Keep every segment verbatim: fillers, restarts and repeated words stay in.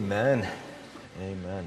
Amen. Amen.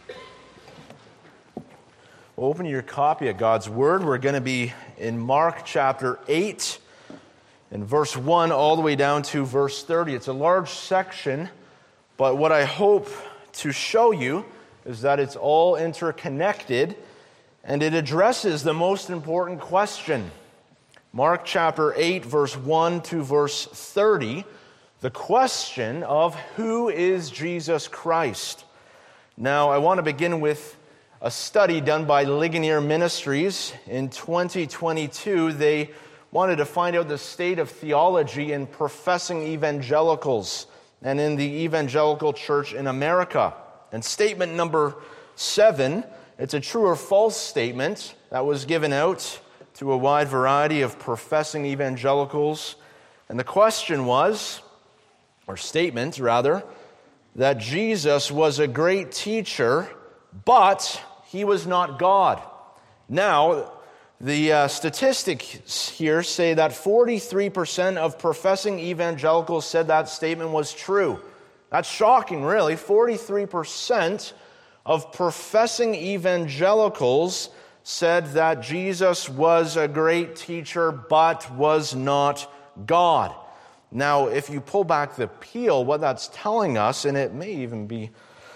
Well, open your copy of God's Word. We're going to be in Mark chapter eight, and verse one all the way down to verse thirty. It's a large section, but what I hope to show you is that it's all interconnected, and it addresses the most important question. Mark chapter eight, verse one to verse thirty, the question of who is Jesus Christ. Now, I want to begin with a study done by Ligonier Ministries. In twenty twenty-two, they wanted to find out the state of theology in professing evangelicals and in the evangelical church in America. And statement number seven, it's a true or false statement that was given out to a wide variety of professing evangelicals. And the question was, or statement rather, that Jesus was a great teacher, but he was not God. Now, the uh, statistics here say that forty-three percent of professing evangelicals said that statement was true. That's shocking, really. forty-three percent of professing evangelicals said that Jesus was a great teacher, but was not God. Now, if you pull back the peel, what that's telling us, and it may even be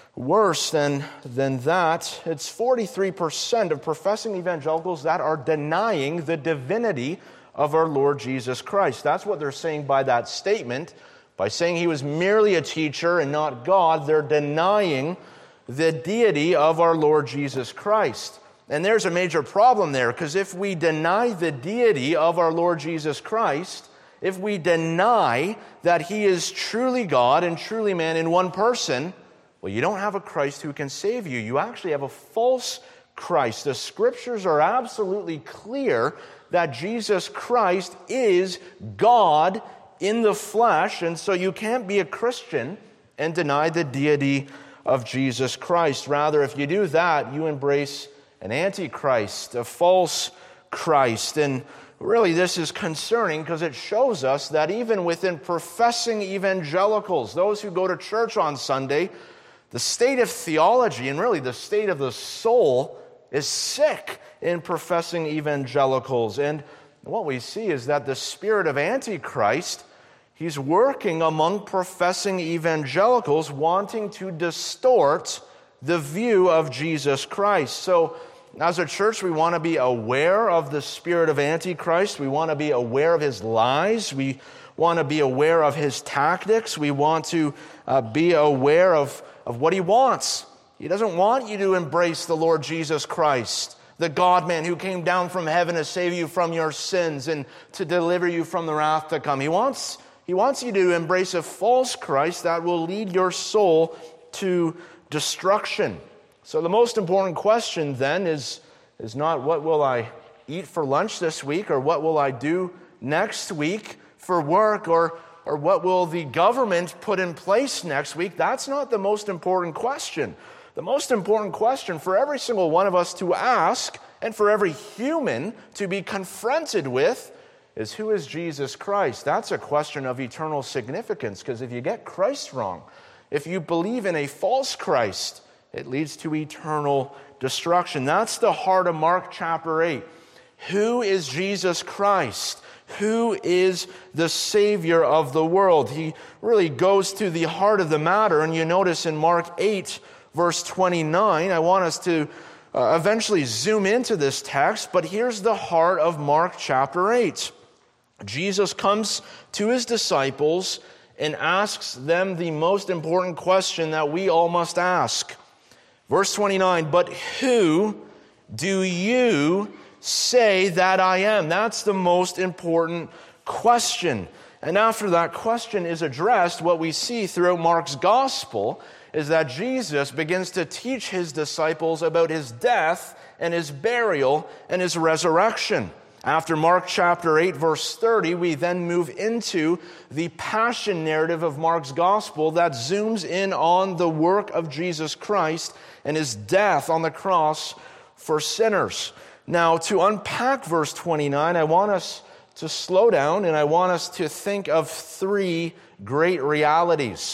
worse than, than that, it's forty-three percent of professing evangelicals that are denying the divinity of our Lord Jesus Christ. That's what they're saying by that statement. By saying he was merely a teacher and not God, they're denying the deity of our Lord Jesus Christ. And there's a major problem there, because if we deny the deity of our Lord Jesus Christ, if we deny that he is truly God and truly man in one person, well, you don't have a Christ who can save you. You actually have a false Christ. The scriptures are absolutely clear that Jesus Christ is God in the flesh, and so you can't be a Christian and deny the deity of Jesus Christ. Rather, if you do that, you embrace an antichrist, a false Christ. And really, this is concerning because it shows us that even within professing evangelicals, those who go to church on Sunday, the state of theology and really the state of the soul is sick in professing evangelicals. And what we see is that the spirit of Antichrist, he's working among professing evangelicals, wanting to distort the view of Jesus Christ. So, as a church, we want to be aware of the spirit of Antichrist. We want to be aware of his lies. We want to be aware of his tactics. We want to uh, be aware of, of what he wants. He doesn't want you to embrace the Lord Jesus Christ, the God-man who came down from heaven to save you from your sins and to deliver you from the wrath to come. He wants, he wants you to embrace a false Christ that will lead your soul to destruction. So the most important question then is, is not what will I eat for lunch this week, or what will I do next week for work, or, or what will the government put in place next week. That's not the most important question. The most important question for every single one of us to ask, and for every human to be confronted with, is who is Jesus Christ? That's a question of eternal significance, because if you get Christ wrong, if you believe in a false Christ, it leads to eternal destruction. That's the heart of Mark chapter eight. Who is Jesus Christ? Who is the Savior of the world? He really goes to the heart of the matter. And you notice in Mark eight, verse twenty-nine, I want us to uh, eventually zoom into this text, but here's the heart of Mark chapter eight. Jesus comes to his disciples and asks them the most important question that we all must ask. Verse twenty-nine, but who do you say that I am? That's the most important question. And after that question is addressed, what we see throughout Mark's gospel is that Jesus begins to teach his disciples about his death and his burial and his resurrection. After Mark chapter eight, verse thirty, we then move into the passion narrative of Mark's gospel that zooms in on the work of Jesus Christ and his death on the cross for sinners. Now, to unpack verse twenty-nine, I want us to slow down and I want us to think of three great realities.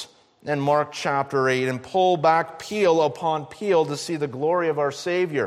in Mark chapter eight and pull back peal upon peal to see the glory of our Savior.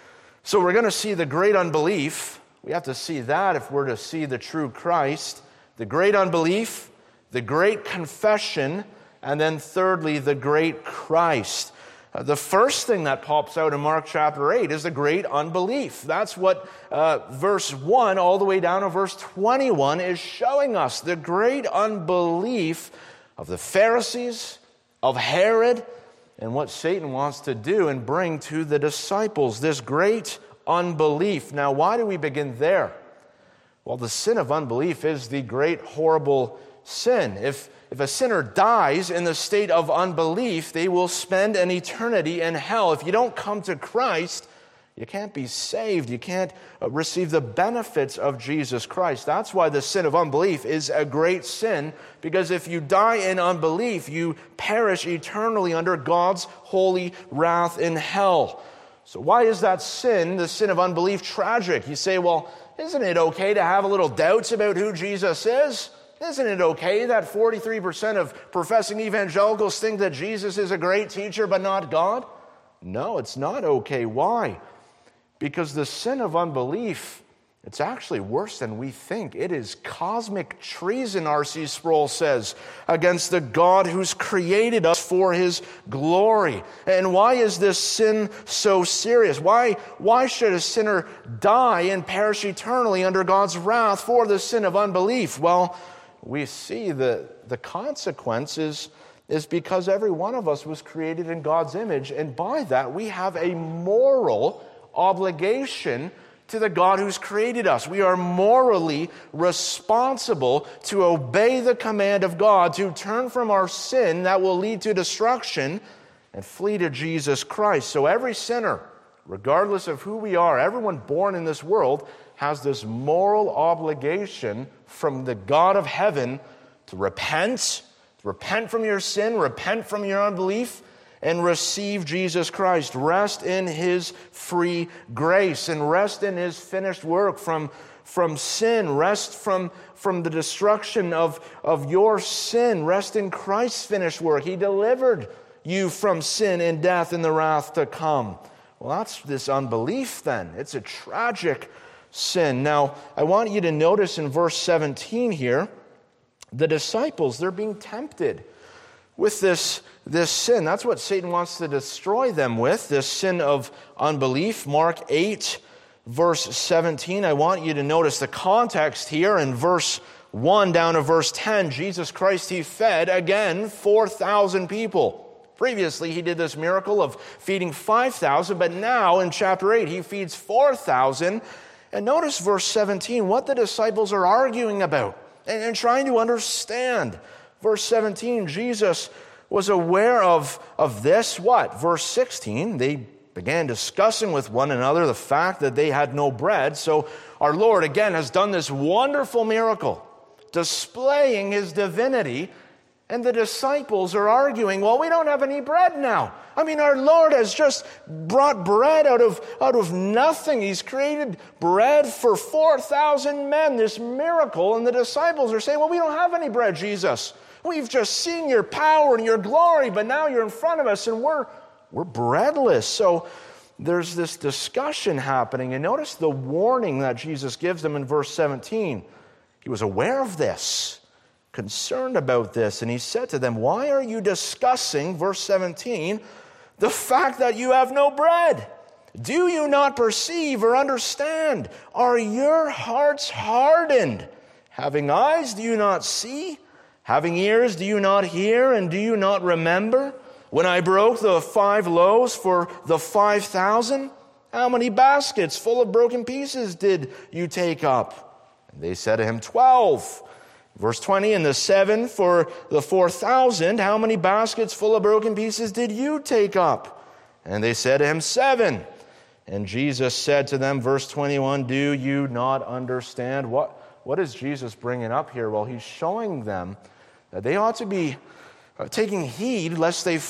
So we're going to see the great unbelief. We have to see that if we're to see the true Christ. The great unbelief, the great confession, and then thirdly, the great Christ. Uh, the first thing that pops out in Mark chapter eight is the great unbelief. That's what uh, verse one all the way down to verse twenty-one is showing us. The great unbelief of the Pharisees, of Herod, and what Satan wants to do and bring to the disciples. This great unbelief. Now, why do we begin there? Well, the sin of unbelief is the great horrible sin. If If a sinner dies in the state of unbelief, they will spend an eternity in hell. If you don't come to Christ, you can't be saved. You can't receive the benefits of Jesus Christ. That's why the sin of unbelief is a great sin, because if you die in unbelief, you perish eternally under God's holy wrath in hell. So why is that sin, the sin of unbelief, tragic? You say, well, isn't it okay to have a little doubts about who Jesus is? Isn't it okay that forty-three percent of professing evangelicals think that Jesus is a great teacher but not God? No, it's not okay. Why? Because the sin of unbelief, it's actually worse than we think. It is cosmic treason, R C Sproul says, against the God who's created us for His glory. And why is this sin so serious? Why, why should a sinner die and perish eternally under God's wrath for the sin of unbelief? Well, we see that the consequences is because every one of us was created in God's image, and by that we have a moral obligation to the God who's created us. We are morally responsible to obey the command of God, to turn from our sin that will lead to destruction and flee to Jesus Christ. So every sinner, regardless of who we are, everyone born in this world has this moral obligation from the God of heaven to repent, to repent from your sin, repent from your unbelief, and receive Jesus Christ. Rest in His free grace and rest in His finished work from, from sin. Rest from, from the destruction of, of your sin. Rest in Christ's finished work. He delivered you from sin and death and the wrath to come. Well, that's this unbelief then. It's a tragic sin. Now, I want you to notice in verse seventeen here, the disciples, they're being tempted with this, this sin. That's what Satan wants to destroy them with, this sin of unbelief. Mark eight, verse seventeen. I want you to notice the context here in verse one down to verse ten. Jesus Christ, He fed, again, four thousand people. Previously, He did this miracle of feeding five thousand, but now in chapter eight, He feeds four thousand. And notice verse seventeen, what the disciples are arguing about and, and trying to understand. Verse seventeen, Jesus was aware of, of this, what? Verse sixteen, they began discussing with one another the fact that they had no bread. So our Lord, again, has done this wonderful miracle, displaying His divinity. And the disciples are arguing, well, we don't have any bread now. I mean, our Lord has just brought bread out of, out of nothing. He's created bread for four thousand men, this miracle. And the disciples are saying, well, we don't have any bread, Jesus. We've just seen your power and your glory, but now you're in front of us and we're, we're breadless. So there's this discussion happening. And notice the warning that Jesus gives them in verse seventeen. He was aware of this, concerned about this, and He said to them, why are you discussing, verse seventeen, the fact that you have no bread? Do you not perceive or understand? Are your hearts hardened? Having eyes, do you not see? Having ears, do you not hear? And do you not remember? When I broke the five loaves for the five thousand, how many baskets full of broken pieces did you take up? And they said to Him, twelve. Verse twenty, and the seven for the four thousand, how many baskets full of broken pieces did you take up? And they said to Him, seven. And Jesus said to them, verse twenty-one, do you not understand? What, what is Jesus bringing up here? Well, He's showing them that they ought to be taking heed lest they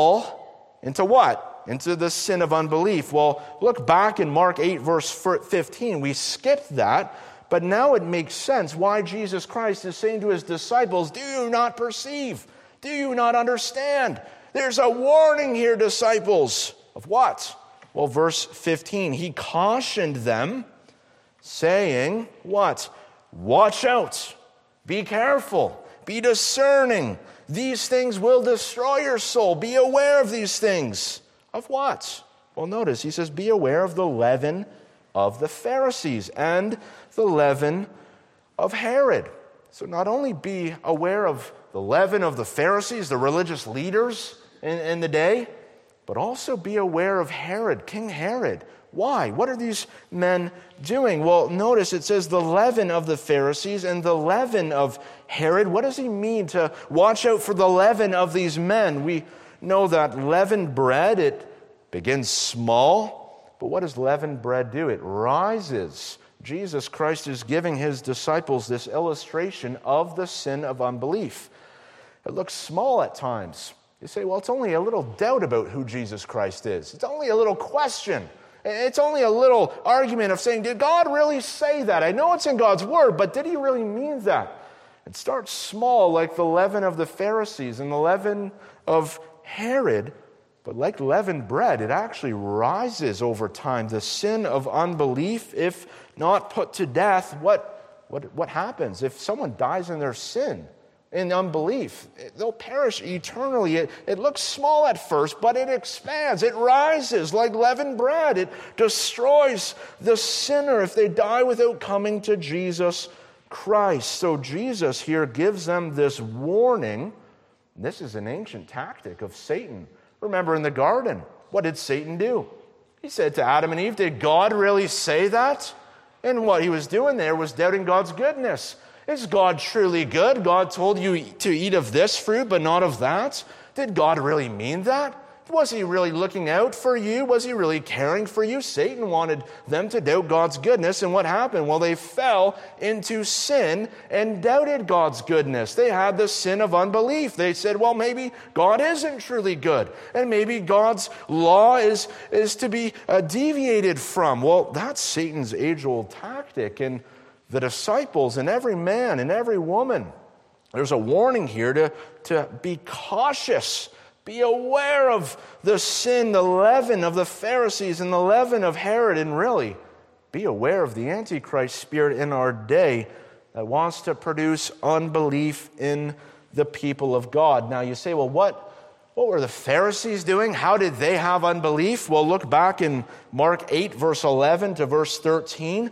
fall into what? Into the sin of unbelief. Well, look back in Mark eight, verse fifteen. We skipped that. But now it makes sense why Jesus Christ is saying to His disciples, do you not perceive? Do you not understand? There's a warning here, disciples. Of what? Well, verse fifteen, he cautioned them, saying, what? Watch out, be careful, be discerning. These things will destroy your soul. Be aware of these things. Of what? Well, notice, he says, be aware of the leaven of the Pharisees and the leaven of Herod. So not only be aware of the leaven of the Pharisees, the religious leaders in, in the day, but also be aware of Herod, King Herod. Why? What are these men doing? Well, notice it says the leaven of the Pharisees and the leaven of Herod. What does he mean to watch out for the leaven of these men? We know that leavened bread, it begins small, but what does leavened bread do? It rises. Jesus Christ is giving his disciples this illustration of the sin of unbelief. It looks small at times. You say, well, it's only a little doubt about who Jesus Christ is. It's only a little question. It's only a little argument of saying, did God really say that? I know it's in God's word, but did he really mean that? It starts small, like the leaven of the Pharisees and the leaven of Herod, but like leavened bread, it actually rises over time. The sin of unbelief, if not put to death, what, what, what happens? If someone dies in their sin, in unbelief, they'll perish eternally. It, it looks small at first, but it expands. It rises like leavened bread. It destroys the sinner if they die without coming to Jesus Christ. So Jesus here gives them this warning. This is an ancient tactic of Satan. Remember in the garden, what did Satan do? He said to Adam and Eve, did God really say that? And what he was doing there was doubting God's goodness. Is God truly good? God told you to eat of this fruit, but not of that? Did God really mean that? Was he really looking out for you? Was he really caring for you? Satan wanted them to doubt God's goodness, and what happened? Well, they fell into sin and doubted God's goodness. They had the sin of unbelief. They said, well, maybe God isn't truly good, and maybe God's law is, is to be uh, deviated from. Well, that's Satan's age-old tactic, and the disciples and every man and every woman, there's a warning here to, to be cautious. Be aware of the sin, the leaven of the Pharisees and the leaven of Herod, and really be aware of the Antichrist spirit in our day that wants to produce unbelief in the people of God. Now you say, well, what, what were the Pharisees doing? How did they have unbelief? Well, look back in Mark eight, verse eleven to verse thirteen.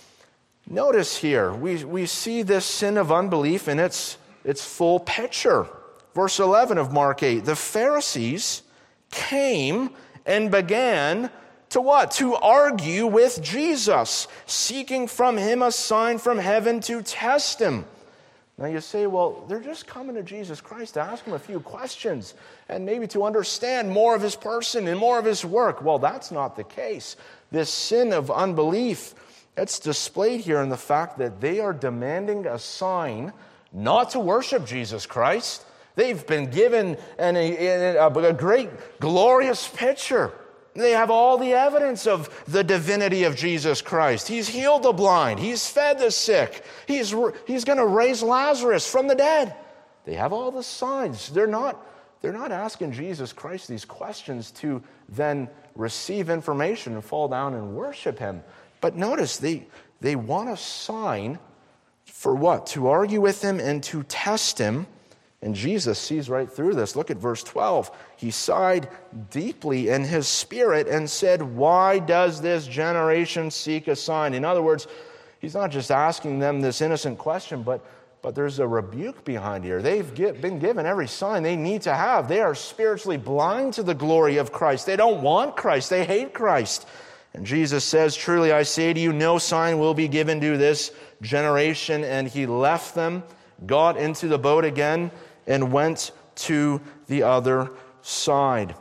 Notice here, we, we see this sin of unbelief in its, its full picture. Verse eleven of Mark eight, the Pharisees came and began to what? To argue with Jesus, seeking from him a sign from heaven to test him. Now you say, well, they're just coming to Jesus Christ to ask him a few questions and maybe to understand more of his person and more of his work. Well, that's not the case. This sin of unbelief, it's displayed here in the fact that they are demanding a sign not to worship Jesus Christ. They've been given an, a, a great, glorious picture. They have all the evidence of the divinity of Jesus Christ. He's healed the blind. He's fed the sick. He's, he's going to raise Lazarus from the dead. They have all the signs. They're not, they're not asking Jesus Christ these questions to then receive information and fall down and worship him. But notice, they, they want a sign for what? To argue with him and to test him. And Jesus sees right through this. Look at verse twelve. He sighed deeply in his spirit and said, why does this generation seek a sign? In other words, he's not just asking them this innocent question, but, but there's a rebuke behind here. They've get, been given every sign they need to have. They are spiritually blind to the glory of Christ. They don't want Christ. They hate Christ. And Jesus says, truly I say to you, no sign will be given to this generation. And he left them, got into the boat again, and went to the other side.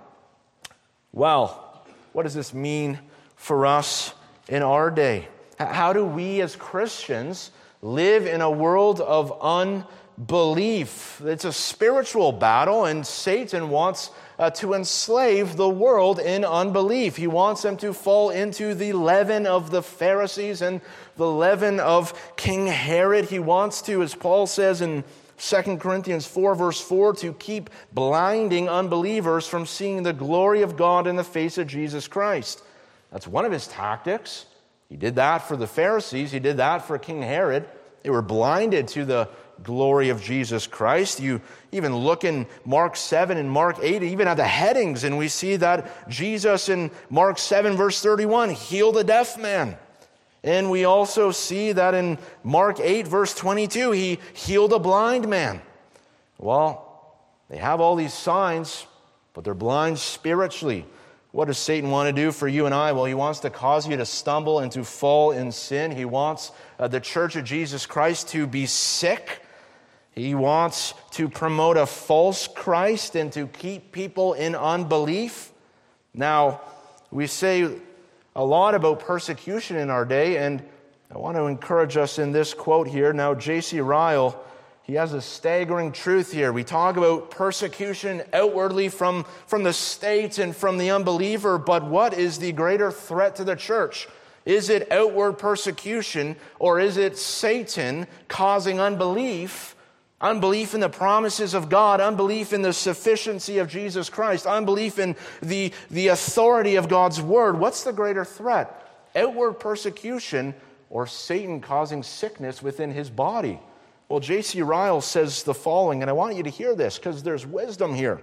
Well, what does this mean for us in our day? How do we as Christians live in a world of unbelief? It's a spiritual battle, and Satan wants uh, to enslave the world in unbelief. He wants them to fall into the leaven of the Pharisees and the leaven of King Herod. He wants to, as Paul says in Second Corinthians four, verse four, to keep blinding unbelievers from seeing the glory of God in the face of Jesus Christ. That's one of his tactics. He did that for the Pharisees. He did that for King Herod. They were blinded to the glory of Jesus Christ. You even look in Mark seven and Mark eight, even at the headings, and we see that Jesus in Mark seven, verse thirty-one, healed a deaf man. And we also see that in Mark eight, verse twenty-two, he healed a blind man. Well, they have all these signs, but they're blind spiritually. What does Satan want to do for you and I? Well, he wants to cause you to stumble and to fall in sin. He wants uh, the church of Jesus Christ to be sick. He wants to promote a false Christ and to keep people in unbelief. Now, we say a lot about persecution in our day, and I want to encourage us in this quote here. Now, J C Ryle, he has a staggering truth here. We talk about persecution outwardly from, from the state and from the unbeliever, but what is the greater threat to the church? Is it outward persecution, or is it Satan causing unbelief? Unbelief in the promises of God, unbelief in the sufficiency of Jesus Christ, unbelief in the, the authority of God's word. What's the greater threat? Outward persecution or Satan causing sickness within his body? Well, J C Ryle says the following, and I want you to hear this because there's wisdom here.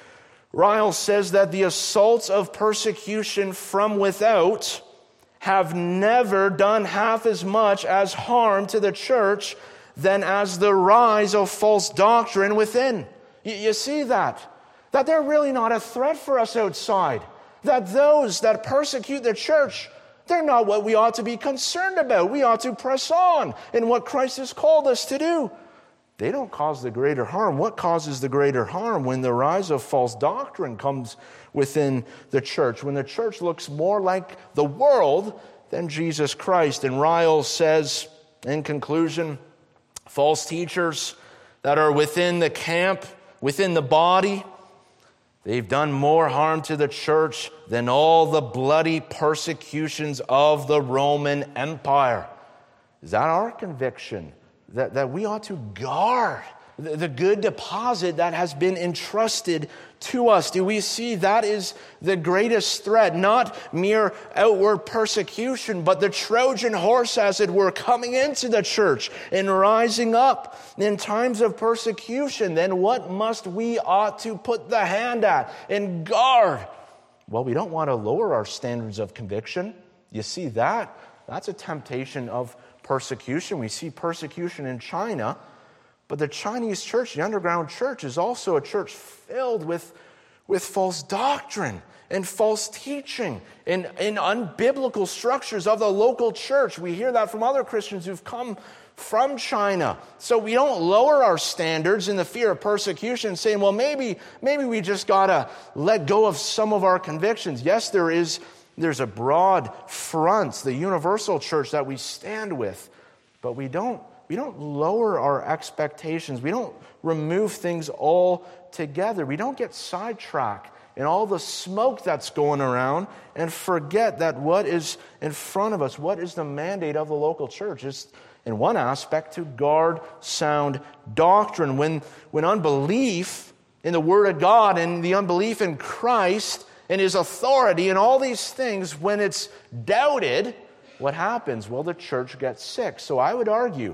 Ryle says that the assaults of persecution from without have never done half as much as harm to the church than as the rise of false doctrine within. You, you see that? That they're really not a threat for us outside. That those that persecute the church, they're not what we ought to be concerned about. We ought to press on in what Christ has called us to do. They don't cause the greater harm. What causes the greater harm? When the rise of false doctrine comes within the church, when the church looks more like the world than Jesus Christ. And Ryle says, in conclusion, false teachers that are within the camp, within the body, they've done more harm to the church than all the bloody persecutions of the Roman Empire. Is that our conviction? That, that we ought to guard the, the good deposit that has been entrusted to us? Do we see that is the greatest threat? Not mere outward persecution, but the Trojan horse, as it were, coming into the church and rising up in times of persecution. Then what must we ought to put the hand at and guard? Well, we don't want to lower our standards of conviction. You see that? That's a temptation of persecution. We see persecution in China, but the Chinese church, the underground church, is also a church filled with, with false doctrine and false teaching and, and unbiblical structures of the local church. We hear that from other Christians who've come from China. So we don't lower our standards in the fear of persecution, saying, well, maybe, maybe we just got to let go of some of our convictions. Yes, there is There's a broad front, the universal church that we stand with, but we don't we don't lower our expectations. We don't remove things altogether. We don't get sidetracked in all the smoke that's going around and forget that what is in front of us, what is the mandate of the local church, is in one aspect to guard sound doctrine. When when unbelief in the Word of God and the unbelief in Christ and His authority and all these things, when it's doubted, what happens? Well, the church gets sick. So I would argue,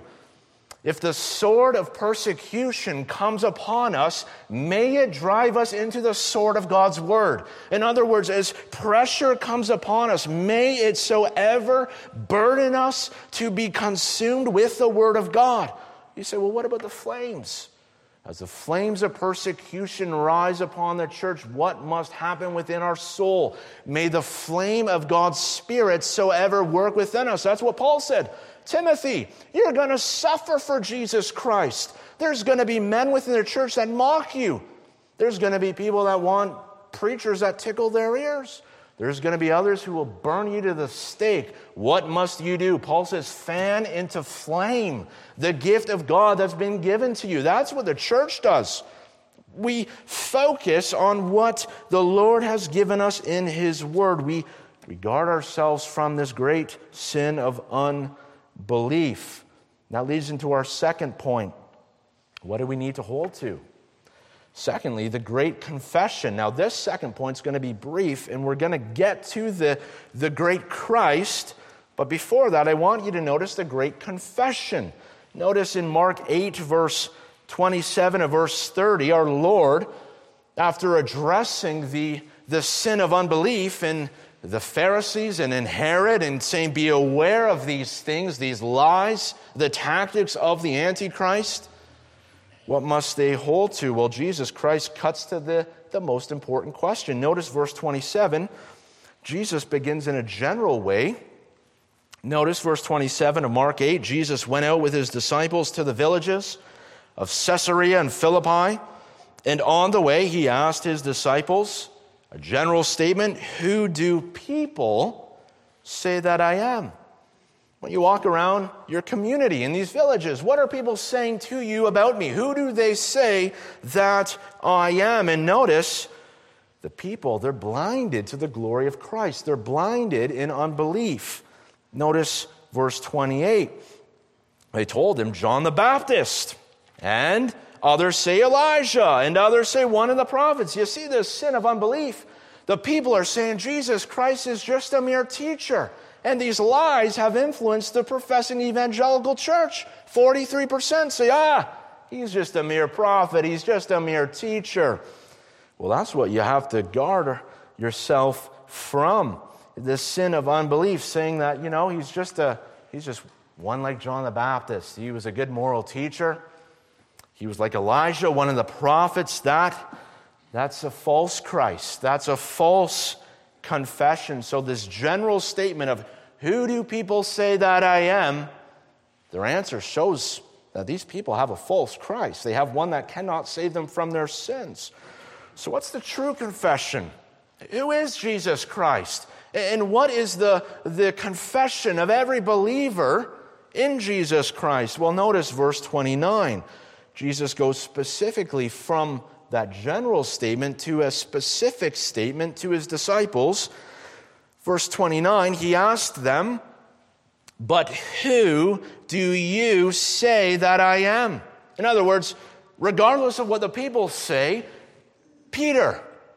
if the sword of persecution comes upon us, may it drive us into the sword of God's Word. In other words, as pressure comes upon us, may it so ever burden us to be consumed with the Word of God. You say, well, what about the flames? As the flames of persecution rise upon the church, what must happen within our soul? May the flame of God's Spirit so ever work within us. That's what Paul said. Timothy, you're going to suffer for Jesus Christ. There's going to be men within the church that mock you. There's going to be people that want preachers that tickle their ears. There's going to be others who will burn you to the stake. What must you do? Paul says, fan into flame the gift of God that's been given to you. That's what the church does. We focus on what the Lord has given us in His Word. We, we guard ourselves from this great sin of unbelief. That leads into our second point. What do we need to hold to? Secondly, the great confession. Now, this second point is going to be brief, and we're going to get to the, the great Christ. But before that, I want you to notice the great confession. Notice in Mark eight, verse twenty-seven and verse thirty, our Lord, after addressing the, the sin of unbelief in the Pharisees and in Herod and saying, be aware of these things, these lies, the tactics of the Antichrist, what must they hold to? Well, Jesus Christ cuts to the, the most important question. Notice verse twenty-seven. Jesus begins in a general way. Notice verse twenty-seven of Mark eight. Jesus went out with his disciples to the villages of Caesarea and Philippi. And on the way, he asked his disciples a general statement, who do people say that I am? When you walk around your community in these villages, what are people saying to you about me? Who do they say that I am? And notice, the people, they're blinded to the glory of Christ. They're blinded in unbelief. Notice verse twenty-eight. They told him, John the Baptist, and others say Elijah, and others say one of the prophets. You see this sin of unbelief. The people are saying Jesus Christ is just a mere teacher. And these lies have influenced the professing evangelical church. forty-three percent say, ah, he's just a mere prophet. He's just a mere teacher. Well, that's what you have to guard yourself from. This sin of unbelief, saying that, you know, he's just a he's just one like John the Baptist. He was a good moral teacher. He was like Elijah, one of the prophets. That, that's a false Christ. That's a false confession. So this general statement of, who do people say that I am? Their answer shows that these people have a false Christ. They have one that cannot save them from their sins. So what's the true confession? Who is Jesus Christ? And what is the, the confession of every believer in Jesus Christ? Well, notice verse twenty-nine. Jesus goes specifically from that general statement to a specific statement to his disciples. Verse twenty-nine, he asked them, but who do you say that I am? In other words, regardless of what the people say, Peter,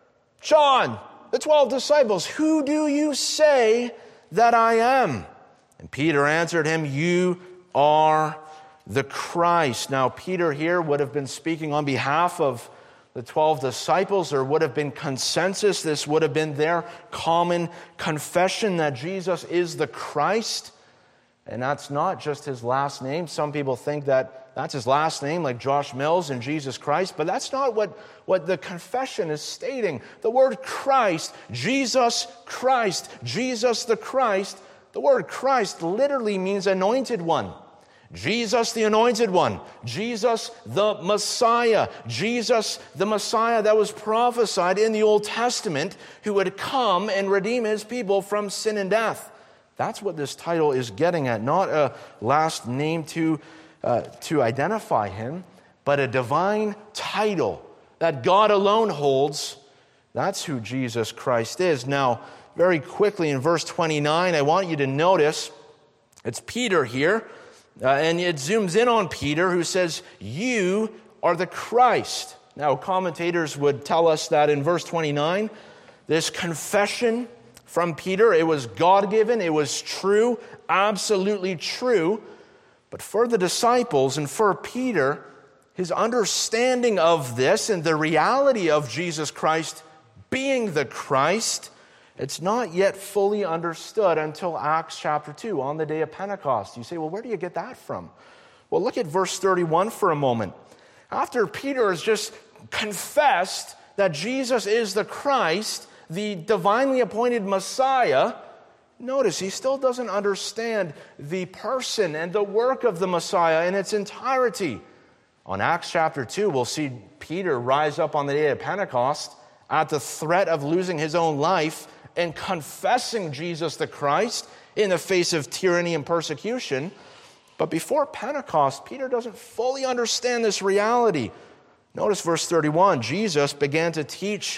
John, the twelve disciples, who do you say that I am? And Peter answered him, you are the Christ. Now, Peter here would have been speaking on behalf of the twelve disciples. There would have been consensus. This would have been their common confession that Jesus is the Christ. And that's not just his last name. Some people think that that's his last name, like Josh Mills and Jesus Christ. But that's not what, what the confession is stating. The word Christ, Jesus Christ, Jesus the Christ, the word Christ literally means anointed one. Jesus the anointed one, Jesus the Messiah, Jesus the Messiah that was prophesied in the Old Testament, who would come and redeem his people from sin and death. That's what this title is getting at, not a last name to, uh, to identify him, but a divine title that God alone holds. That's who Jesus Christ is. Now, very quickly in verse twenty-nine, I want you to notice, it's Peter here, Uh, and it zooms in on Peter, who says, you are the Christ. Now, commentators would tell us that in verse twenty-nine, this confession from Peter, it was God-given, it was true, absolutely true. But for the disciples and for Peter, his understanding of this and the reality of Jesus Christ being the Christ, it's not yet fully understood until Acts chapter two, on the day of Pentecost. You say, well, where do you get that from? Well, look at verse thirty-one for a moment. After Peter has just confessed that Jesus is the Christ, the divinely appointed Messiah, notice he still doesn't understand the person and the work of the Messiah in its entirety. On Acts chapter two, we'll see Peter rise up on the day of Pentecost at the threat of losing his own life and confessing Jesus the Christ in the face of tyranny and persecution. But before Pentecost, Peter doesn't fully understand this reality. Notice verse thirty-one, Jesus began to teach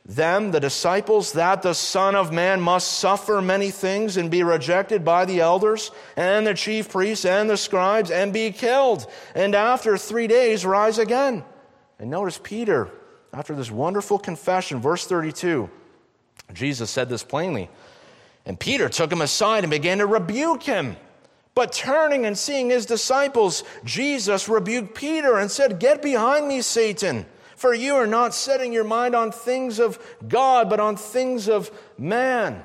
them, the disciples, that the Son of Man must suffer many things and be rejected by the elders and the chief priests and the scribes and be killed, and after three days rise again. And notice Peter, after this wonderful confession, verse thirty-two, Jesus said this plainly, and Peter took him aside and began to rebuke him. But turning and seeing his disciples, Jesus rebuked Peter and said, "Get behind me, Satan, for you are not setting your mind on things of God, but on things of man."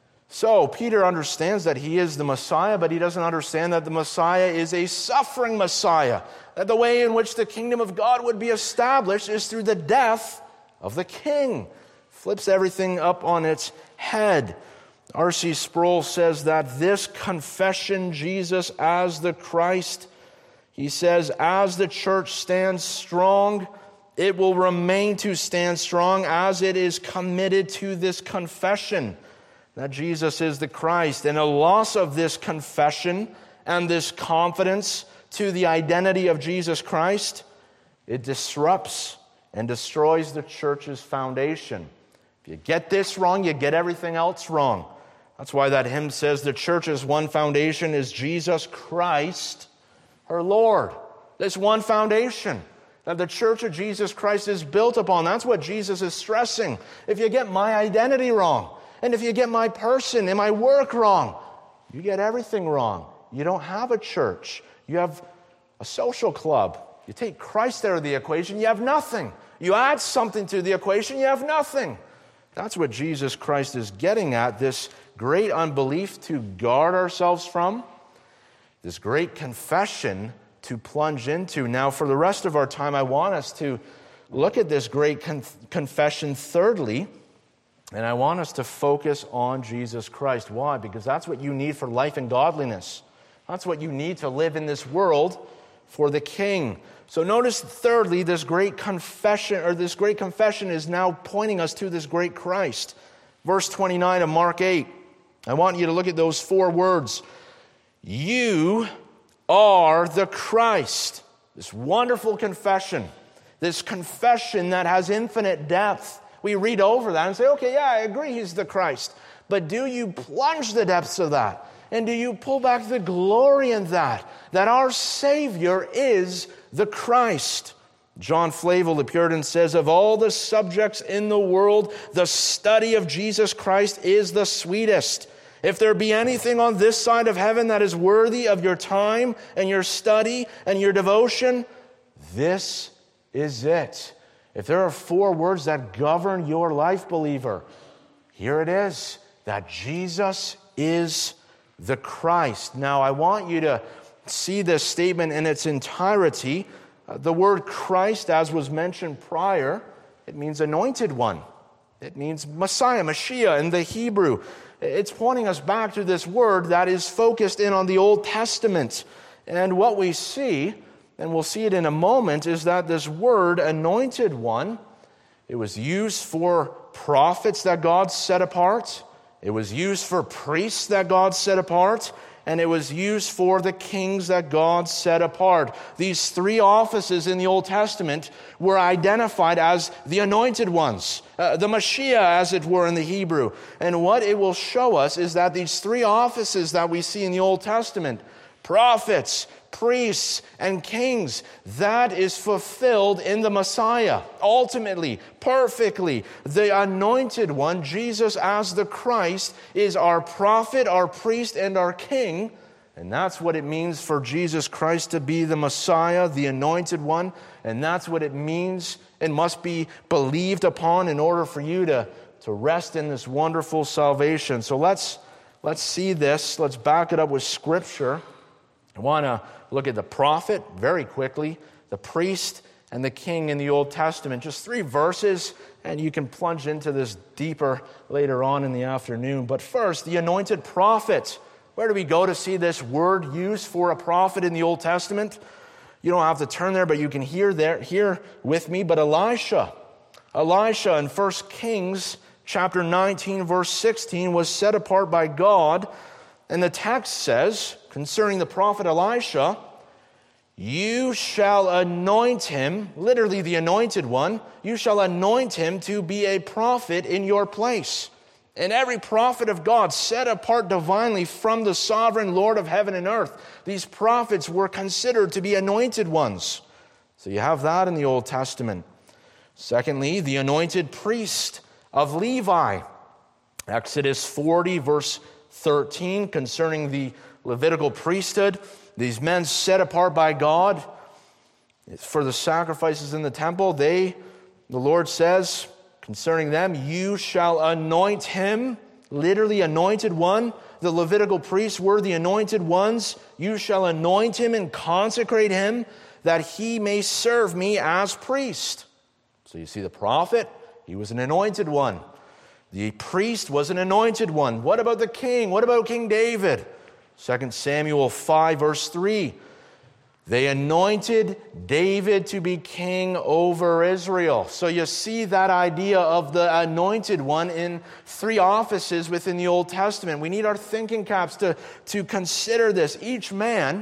So Peter understands that he is the Messiah, but he doesn't understand that the Messiah is a suffering Messiah, that the way in which the kingdom of God would be established is through the death of the king. Flips everything up on its head. R C Sproul says that this confession, Jesus as the Christ, he says, as the church stands strong, it will remain to stand strong as it is committed to this confession that Jesus is the Christ. And a loss of this confession and this confidence to the identity of Jesus Christ, it disrupts and destroys the church's foundation. If you get this wrong, you get everything else wrong. That's why that hymn says the church's one foundation is Jesus Christ, her Lord. This one foundation that the church of Jesus Christ is built upon. That's what Jesus is stressing. If you get my identity wrong, and if you get my person and my work wrong, you get everything wrong. You don't have a church. You have a social club. You take Christ out of the equation, you have nothing. You add something to the equation, you have nothing. That's what Jesus Christ is getting at, this great unbelief to guard ourselves from, this great confession to plunge into. Now, for the rest of our time, I want us to look at this great con- confession thirdly, and I want us to focus on Jesus Christ. Why? Because that's what you need for life and godliness. That's what you need to live in this world for the King. So notice thirdly, this great confession, or this great confession is now pointing us to this great Christ. Verse twenty-nine of Mark eight. I want you to look at those four words. You are the Christ. This wonderful confession. This confession that has infinite depth. We read over that and say, okay, yeah, I agree he's the Christ. But do you plunge the depths of that? And do you pull back the glory in that? That our Savior is the Christ. John Flavel, the Puritan, says, of all the subjects in the world, the study of Jesus Christ is the sweetest. If there be anything on this side of heaven that is worthy of your time and your study and your devotion, this is it. If there are four words that govern your life, believer, here it is, that Jesus is the Christ. Now, I want you to see this statement in its entirety. Uh, the word Christ, as was mentioned prior, it means anointed one. It means Messiah, Mashiach in the Hebrew. It's pointing us back to this word that is focused in on the Old Testament. And what we see, and we'll see it in a moment, is that this word, anointed one, it was used for prophets that God set apart. It was used for priests that God set apart. And it was used for the kings that God set apart. These three offices in the Old Testament were identified as the anointed ones, uh, the Mashiach, as it were, in the Hebrew. And what it will show us is that these three offices that we see in the Old Testament, prophets, priests, and kings, that is fulfilled in the Messiah, ultimately, perfectly. The anointed one, Jesus as the Christ, is our prophet, our priest, and our king. And that's what it means for Jesus Christ to be the Messiah, the anointed one. And that's what it means and must be believed upon in order for you to, to rest in this wonderful salvation. So let's, let's see this. Let's back it up with Scripture. I want to look at the prophet very quickly, the priest, and the king in the Old Testament. Just three verses, and you can plunge into this deeper later on in the afternoon. But first, the anointed prophet. Where do we go to see this word used for a prophet in the Old Testament? You don't have to turn there, but you can hear there, hear with me. But Elisha, Elisha in First Kings chapter nineteen, verse sixteen, was set apart by God. And the text says, concerning the prophet Elisha, You shall anoint him, literally the anointed one, you shall anoint him to be a prophet in your place. And every prophet of God set apart divinely from the sovereign Lord of heaven and earth. These prophets were considered to be anointed ones. So you have that in the Old Testament. Secondly, the anointed priest of Levi. Exodus forty, verse thirteen, concerning the Levitical priesthood. These men set apart by God for the sacrifices in the temple. They, the Lord says, concerning them, you shall anoint him, literally anointed one. The Levitical priests were the anointed ones. You shall anoint him and consecrate him that he may serve me as priest. So you see the prophet, he was an anointed one. The priest was an anointed one. What about the king? What about King David? Second Samuel five, verse three. They anointed David to be king over Israel. So you see that idea of the anointed one in three offices within the Old Testament. We need our thinking caps to, to consider this. Each man.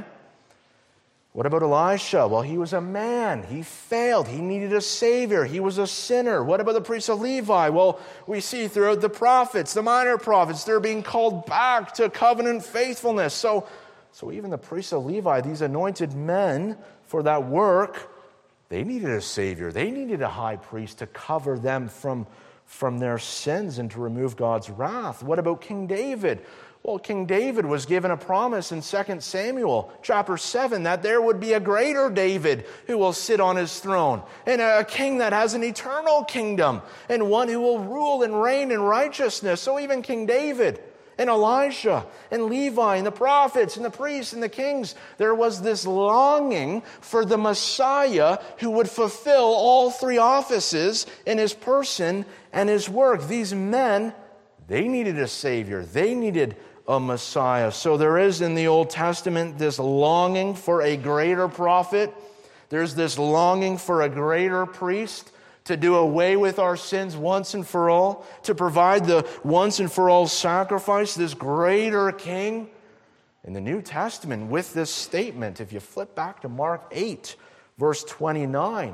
What about Elisha? Well, he was a man. He failed. He needed a savior. He was a sinner. What about the priests of Levi? Well, we see throughout the prophets, the minor prophets, they're being called back to covenant faithfulness. So, so even the priests of Levi, these anointed men for that work, they needed a savior. They needed a high priest to cover them from, from their sins and to remove God's wrath. What about King David? Well, King David was given a promise in Second Samuel chapter seven that there would be a greater David who will sit on his throne, and a king that has an eternal kingdom, and one who will rule and reign in righteousness. So even King David and Elisha and Levi and the prophets and the priests and the kings, there was this longing for the Messiah who would fulfill all three offices in his person and his work. These men, they needed a savior. They needed a Messiah. So there is in the Old Testament this longing for a greater prophet. There's this longing for a greater priest to do away with our sins once and for all, to provide the once and for all sacrifice, this greater king. In the New Testament, with this statement, if you flip back to Mark eight, verse twenty-nine,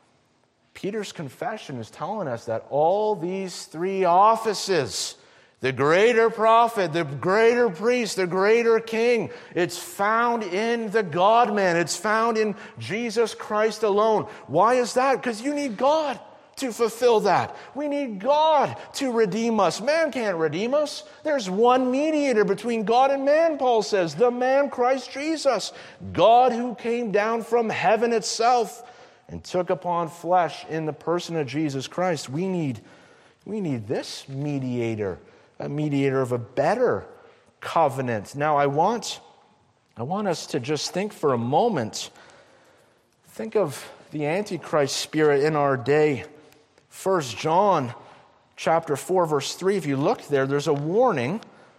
Peter's confession is telling us that all these three offices, the greater prophet, the greater priest, the greater king, it's found in the God-man. It's found in Jesus Christ alone. Why is that? Because you need God to fulfill that. We need God to redeem us. Man can't redeem us. There's one mediator between God and man, Paul says, the man Christ Jesus. God who came down from heaven itself and took upon flesh in the person of Jesus Christ. We need, we need this mediator, a mediator of a better covenant. Now, I want, I want us to just think for a moment, think of the Antichrist spirit in our day. First John chapter four, verse three, if you look there, there's a warning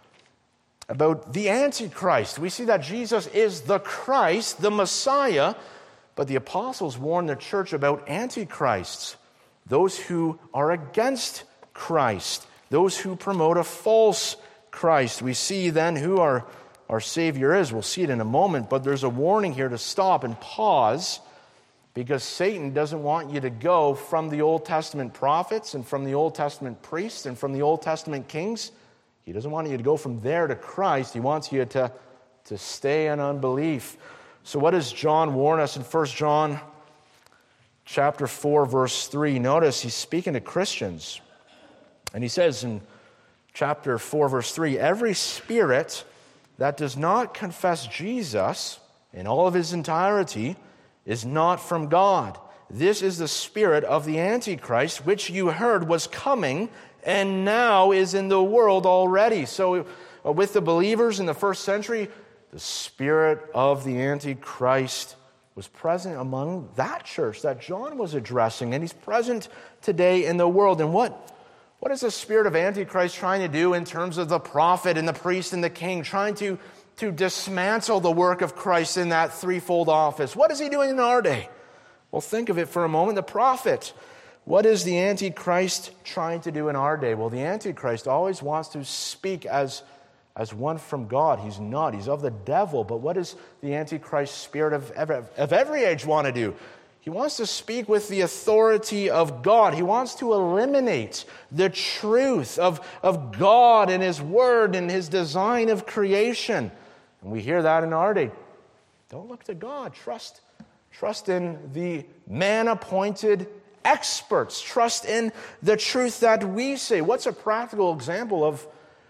about the Antichrist. We see that Jesus is the Christ, the Messiah, but the apostles warn the church about antichrists, those who are against Christ, those who promote a false Christ. We see then who our, our Savior is. We'll see it in a moment, but there's a warning here to stop and pause, because Satan doesn't want you to go from the Old Testament prophets and from the Old Testament priests and from the Old Testament kings. He doesn't want you to go from there to Christ. He wants you to, to stay in unbelief. So what does John warn us in First John chapter four, verse three? Notice he's speaking to Christians. And he says in chapter four, verse three, every spirit that does not confess Jesus in all of his entirety is not from God. This is the spirit of the Antichrist, which you heard was coming and now is in the world already. So uh, with the believers in the first century, the spirit of the Antichrist was present among that church that John was addressing, and he's present today in the world. And what, what is the spirit of Antichrist trying to do in terms of the prophet and the priest and the king, trying to, to dismantle the work of Christ in that threefold office? What is he doing in our day? Well, think of it for a moment. The prophet. What is the Antichrist trying to do in our day? Well, the Antichrist always wants to speak as, as one from God. He's not. He's of the devil. But what does the Antichrist spirit of every, of every age want to do? He wants to speak with the authority of God. He wants to eliminate the truth of, of God and His Word and His design of creation. And we hear that in our day. Don't look to God. Trust, trust in the man-appointed experts. Trust in the truth that we say. What's a practical example of,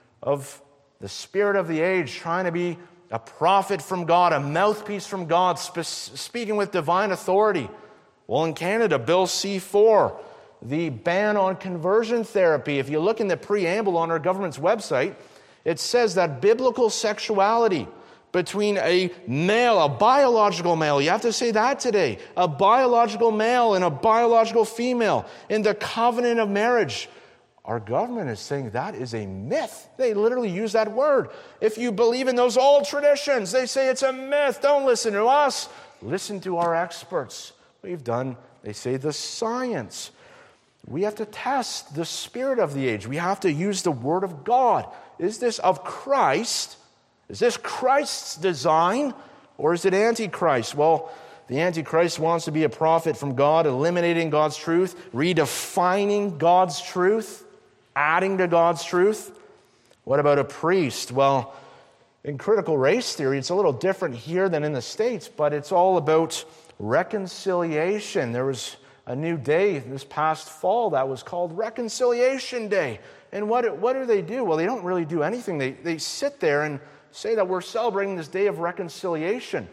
of the spirit of the age trying to be a prophet from God, a mouthpiece from God, spe- speaking with divine authority? Well, in Canada, Bill C four, the ban on conversion therapy. If you look in the preamble on our government's website, it says that biblical sexuality between a male, a biological male, you have to say that today, a biological male and a biological female in the covenant of marriage. Our government is saying that is a myth. They literally use that word. If you believe in those old traditions, they say it's a myth. Don't listen to us. Listen to our experts. We've done, they say, the science. We have to test the spirit of the age. We have to use the Word of God. Is this of Christ? Is this Christ's design? Or is it Antichrist? Well, the Antichrist wants to be a prophet from God, eliminating God's truth, redefining God's truth, adding to God's truth. What about a priest? Well, in critical race theory, it's a little different here than in the States, but it's all about reconciliation. There was a new day this past fall that was called Reconciliation Day. And what, what do they do? Well, they don't really do anything. They, they sit there and say that we're celebrating this day of reconciliation.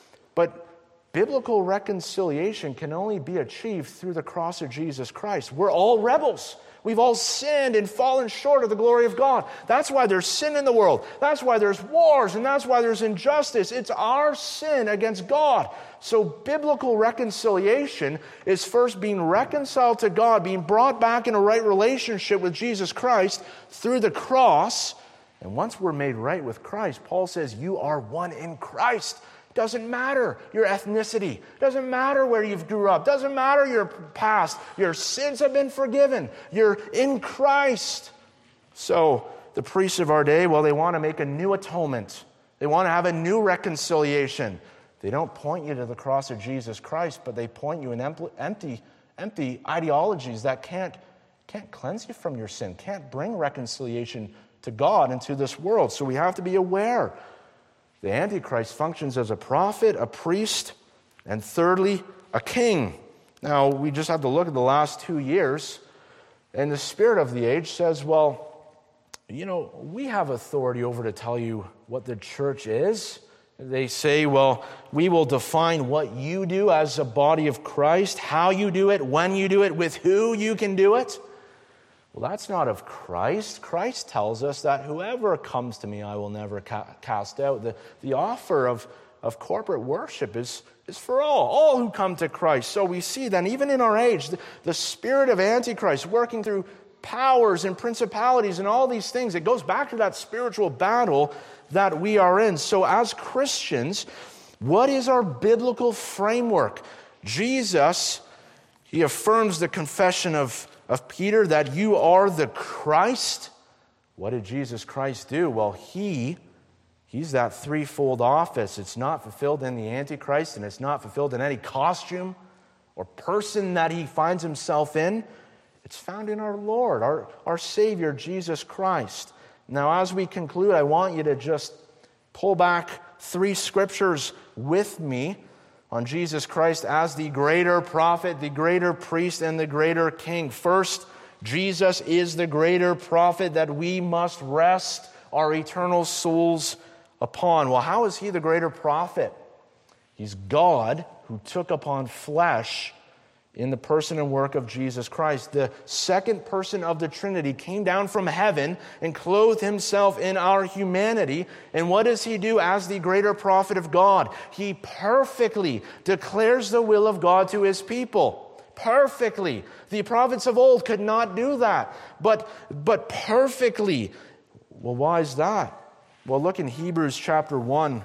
But biblical reconciliation can only be achieved through the cross of Jesus Christ. We're all rebels. We've all sinned and fallen short of the glory of God. That's why there's sin in the world. That's why there's wars, and that's why there's injustice. It's our sin against God. So biblical reconciliation is first being reconciled to God, being brought back in a right relationship with Jesus Christ through the cross. And once we're made right with Christ, Paul says, you are one in Christ. Doesn't matter your ethnicity. Doesn't matter where you grew up. Doesn't matter your past. Your sins have been forgiven. You're in Christ. So the priests of our day, well, they want to make a new atonement. They want to have a new reconciliation. They don't point you to the cross of Jesus Christ, but they point you in empty, empty ideologies that can't, can't cleanse you from your sin, can't bring reconciliation to God and to this world. So we have to be aware. The Antichrist functions as a prophet, a priest, and thirdly, a king. Now, we just have to look at the last two years, and the spirit of the age says, well, you know, we have authority over to tell you what the church is. They say, well, we will define what you do as a body of Christ, how you do it, when you do it, with who you can do it. Well, that's not of Christ. Christ tells us that whoever comes to me, I will never ca- cast out. The, the offer of, of corporate worship is, is for all, all who come to Christ. So we see then, even in our age, the, the spirit of Antichrist working through powers and principalities and all these things, it goes back to that spiritual battle that we are in. So as Christians, what is our biblical framework? Jesus, he affirms the confession of of Peter that you are the Christ. What did Jesus Christ do? Well, he, he's that threefold office. It's not fulfilled in the Antichrist, and it's not fulfilled in any costume or person that he finds himself in. It's found in our Lord, our, our Savior, Jesus Christ. Now, as we conclude, I want you to just pull back three scriptures with me on Jesus Christ as the greater prophet, the greater priest, and the greater king. First, Jesus is the greater prophet that we must rest our eternal souls upon. Well, how is he the greater prophet? He's God who took upon flesh in the person and work of Jesus Christ. The second person of the Trinity came down from heaven and clothed himself in our humanity. And what does he do as the greater prophet of God? He perfectly declares the will of God to his people. Perfectly. The prophets of old could not do that. But, but perfectly. Well, why is that? Well, look in Hebrews chapter one.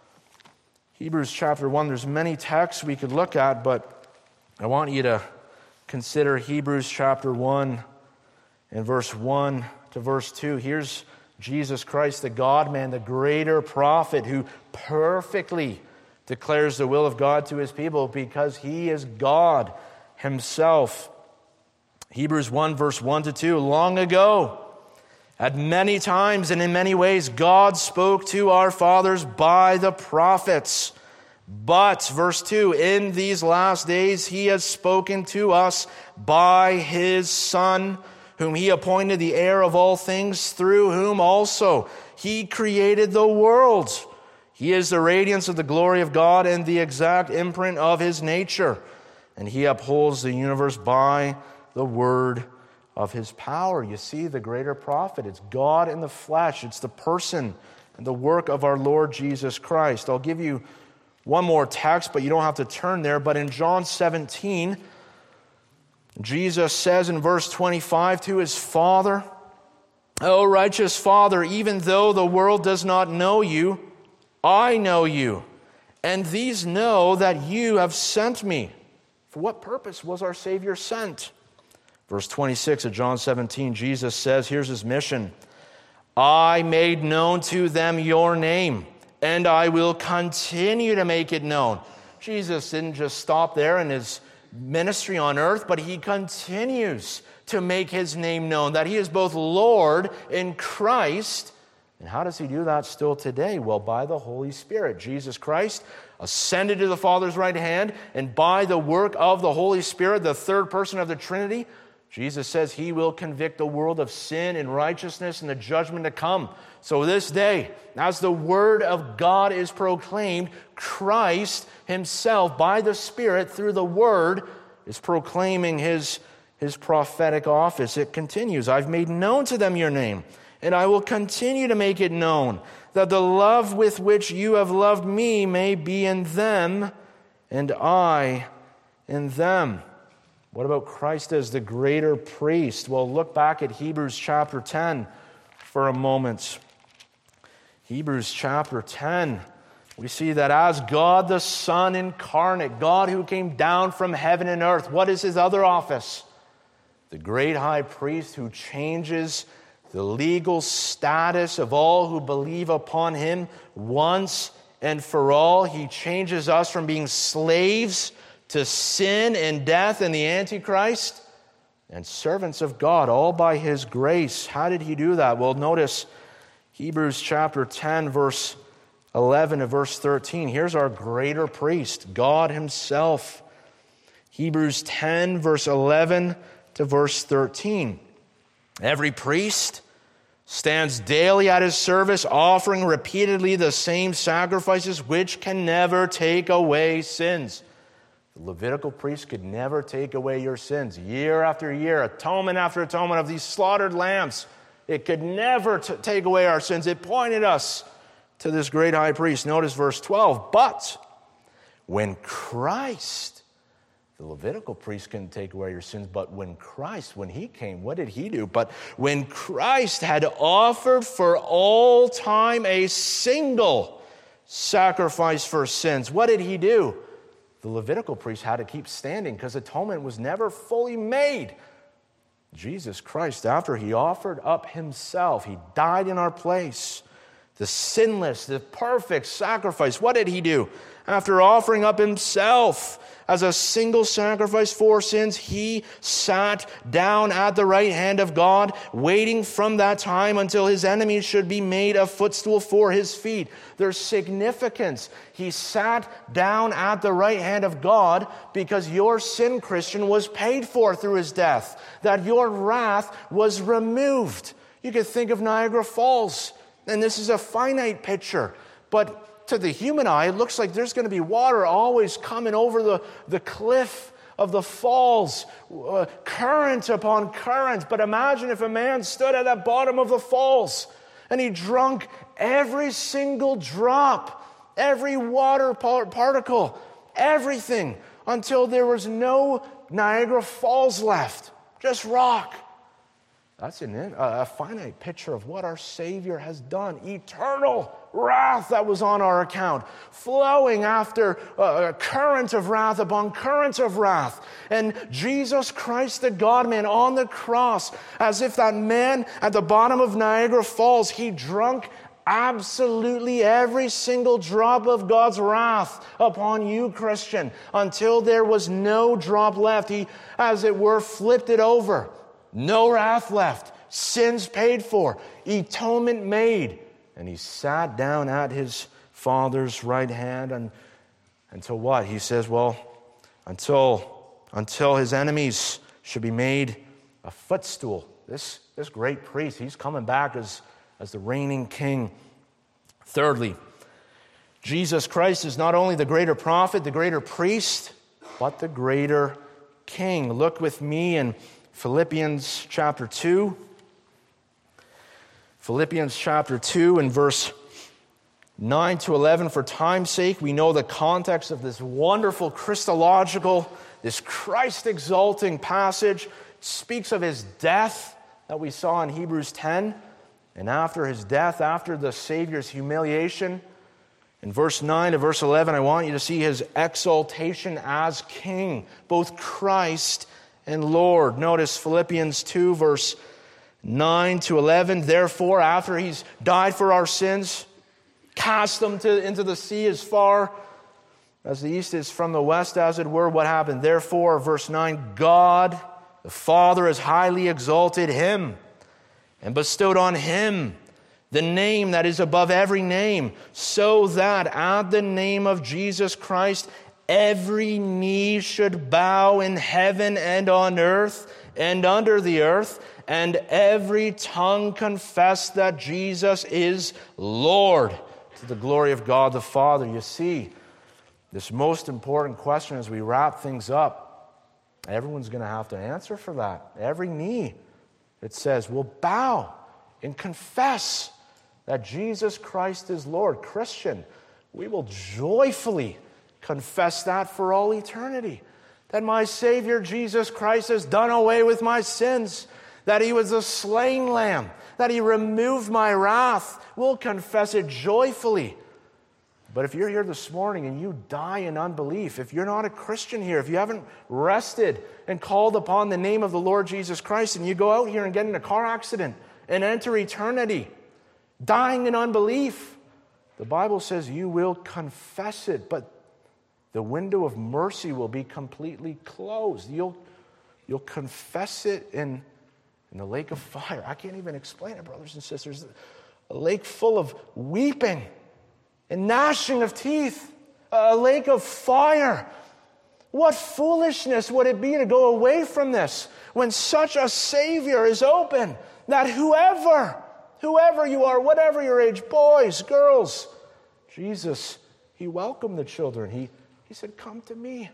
Hebrews chapter one, there's many texts we could look at, but I want you to consider Hebrews chapter one and verse one to verse two. Here's Jesus Christ, the God-man, the greater prophet who perfectly declares the will of God to his people because he is God himself. Hebrews one, verse one to two, long ago, at many times and in many ways, God spoke to our fathers by the prophets. But, verse two, in these last days he has spoken to us by his Son, whom he appointed the heir of all things, through whom also he created the world. He is the radiance of the glory of God and the exact imprint of his nature. And he upholds the universe by the word of his power. You see, the greater prophet, it's God in the flesh. It's the person and the work of our Lord Jesus Christ. I'll give you one more text, but you don't have to turn there. But in John seventeen, Jesus says in verse twenty-five to his Father, O righteous Father, even though the world does not know you, I know you, and these know that you have sent me. For what purpose was our Savior sent? Verse twenty-six of John seventeen, Jesus says, here's his mission. I made known to them your name, and I will continue to make it known. Jesus didn't just stop there in his ministry on earth, but he continues to make his name known, that he is both Lord in Christ. And how does he do that still today? Well, by the Holy Spirit. Jesus Christ ascended to the Father's right hand, and by the work of the Holy Spirit, the third person of the Trinity, Jesus says he will convict the world of sin and righteousness and the judgment to come. So this day, as the word of God is proclaimed, Christ himself, by the Spirit, through the word, is proclaiming his, his prophetic office. It continues, I've made known to them your name, and I will continue to make it known, that the love with which you have loved me may be in them, and I in them. What about Christ as the greater priest? Well, look back at Hebrews chapter ten for a moment. Hebrews chapter ten. We see that as God the Son incarnate, God who came down from heaven and earth, what is his other office? The great high priest who changes the legal status of all who believe upon him once and for all. He changes us from being slaves to sin and death and the Antichrist and servants of God, all by his grace. How did he do that? Well, notice Hebrews chapter ten, verse eleven to verse thirteen. Here's our greater priest, God himself. Hebrews ten, verse eleven to verse thirteen. Every priest stands daily at his service, offering repeatedly the same sacrifices which can never take away sins. The Levitical priest could never take away your sins. Year after year, atonement after atonement of these slaughtered lambs. It could never t- take away our sins. It pointed us to this great high priest. Notice verse twelve. But when Christ, the Levitical priest couldn't take away your sins, but when Christ, when he came, what did he do? But when Christ had offered for all time a single sacrifice for sins, what did he do? The Levitical priest had to keep standing because atonement was never fully made. Jesus Christ, after he offered up himself, he died in our place. The sinless, the perfect sacrifice. What did he do? After offering up himself as a single sacrifice for sins, he sat down at the right hand of God, waiting from that time until his enemies should be made a footstool for his feet. There's significance. He sat down at the right hand of God because your sin, Christian, was paid for through his death, that your wrath was removed. You could think of Niagara Falls, and this is a finite picture, but to the human eye, it looks like there's going to be water always coming over the, the cliff of the falls, uh, current upon current. But imagine if a man stood at the bottom of the falls and he drank every single drop, every water particle, everything, until there was no Niagara Falls left, just rock. That's an, a finite picture of what our Savior has done. Eternal wrath that was on our account, flowing after a current of wrath upon current of wrath. And Jesus Christ, the God-man, on the cross, as if that man at the bottom of Niagara Falls, he drunk absolutely every single drop of God's wrath upon you, Christian, until there was no drop left. He, as it were, flipped it over. No wrath left. Sins paid for. Atonement made. And he sat down at his Father's right hand. And until what? He says, well, until, until his enemies should be made a footstool. This, this great priest, he's coming back as, as the reigning king. Thirdly, Jesus Christ is not only the greater prophet, the greater priest, but the greater king. Look with me in Philippians chapter two. Philippians chapter two and verse nine to eleven. For time's sake, we know the context of this wonderful Christological, this Christ-exalting passage. It speaks of his death that we saw in Hebrews ten. And after his death, after the Savior's humiliation, in verse nine to verse eleven, I want you to see his exaltation as king, both Christ and Lord. Notice Philippians two, verse nine to eleven. Therefore, after he's died for our sins, cast them to, into the sea as far as the east is from the west, as it were. What happened? Therefore, verse nine, God, the Father, has highly exalted him and bestowed on him the name that is above every name, so that at the name of Jesus Christ, every knee should bow in heaven and on earth and under the earth, and every tongue confess that Jesus is Lord, to the glory of God the Father. You see, this most important question as we wrap things up, everyone's going to have to answer for that. Every knee, it says, will bow and confess that Jesus Christ is Lord. Christian, we will joyfully confess that for all eternity. That my Savior Jesus Christ has done away with my sins. That he was a slain lamb. That he removed my wrath. We'll confess it joyfully. But if you're here this morning and you die in unbelief, if you're not a Christian here, if you haven't rested and called upon the name of the Lord Jesus Christ, and you go out here and get in a car accident and enter eternity, dying in unbelief, the Bible says you will confess it, but the window of mercy will be completely closed. You'll, you'll confess it in, in the lake of fire. I can't even explain it, brothers and sisters. A lake full of weeping and gnashing of teeth. A lake of fire. What foolishness would it be to go away from this when such a Savior is open, that whoever, whoever you are, whatever your age, boys, girls, Jesus, he welcomed the children. He He said, come to me.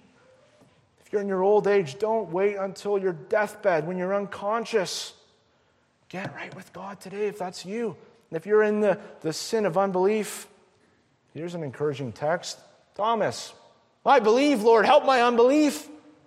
If you're in your old age, don't wait until your deathbed when you're unconscious. Get right with God today if that's you. And if you're in the, the sin of unbelief, here's an encouraging text. Thomas, I believe, Lord, help my unbelief.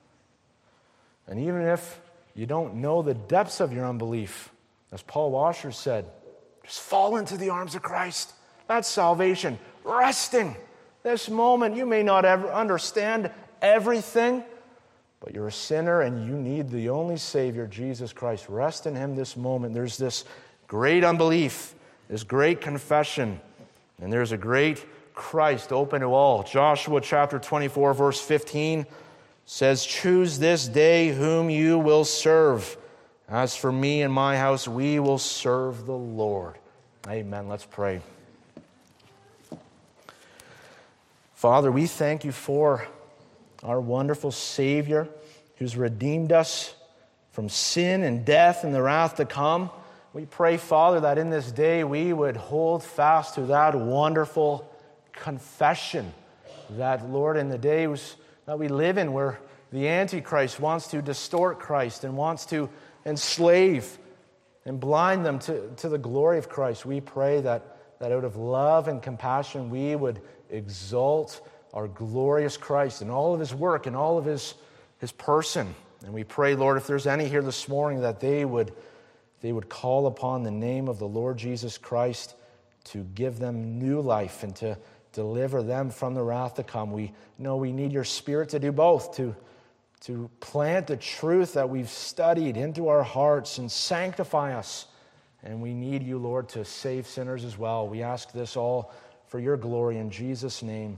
And even if you don't know the depths of your unbelief, as Paul Washer said, just fall into the arms of Christ. That's salvation. Resting. This moment, you may not ever understand everything, but you're a sinner and you need the only Savior, Jesus Christ. Rest in him this moment. There's this great unbelief, this great confession, and there's a great Christ open to all. Joshua chapter twenty-four, verse fifteen says, choose this day whom you will serve. As for me and my house, we will serve the Lord. Amen. Let's pray. Father, we thank you for our wonderful Savior who's redeemed us from sin and death and the wrath to come. We pray, Father, that in this day we would hold fast to that wonderful confession that, Lord, in the days that we live in where the Antichrist wants to distort Christ and wants to enslave and blind them to, to the glory of Christ, we pray that, that out of love and compassion we would exalt our glorious Christ and all of his work and all of his, his person. And we pray, Lord, if there's any here this morning, that they would they would call upon the name of the Lord Jesus Christ to give them new life and to deliver them from the wrath to come. We know we need your Spirit to do both, to, to plant the truth that we've studied into our hearts and sanctify us. And we need you, Lord, to save sinners as well. We ask this all for your glory in Jesus' name.